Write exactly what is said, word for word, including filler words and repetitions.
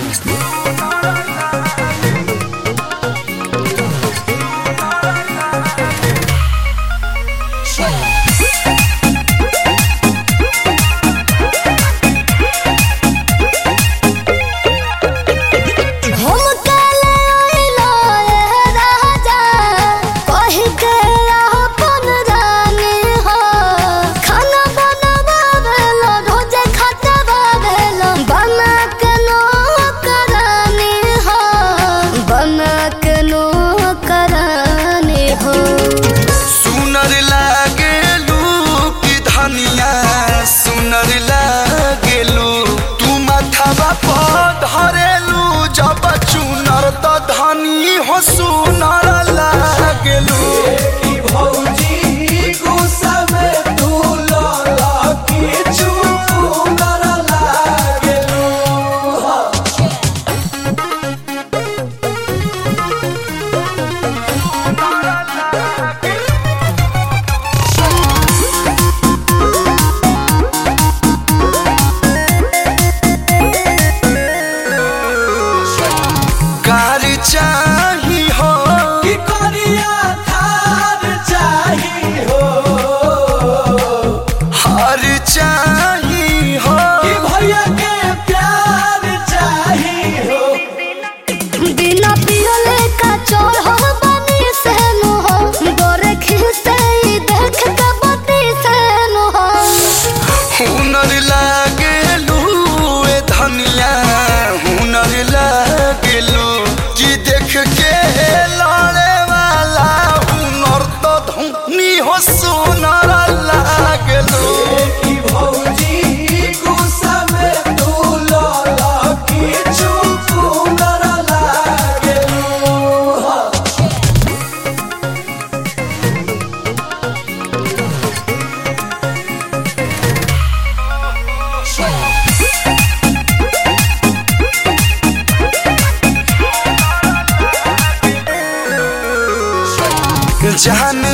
सुनर लागेलू तू माथावा पर धरेलू जब चुनर त धनी हो सुनर लागेलू भौजी गुस्सा में तू लाला की चुनर लागेलू चाही हो कि करिया थार चाही हो हर चाही हो कि भैया के प्यार चाही हो बिना पियले का चोर हो बनी से नो हो गोरे खिसे देख के बती से नो हो हुनर लागेलू ए धनिया हुनर लागेलू कि देख के लड़े वाला हुनर तो धनी हो सुनर लागेलू भौजी गुस्सा में तू लाला की चुनर लागेलू जाने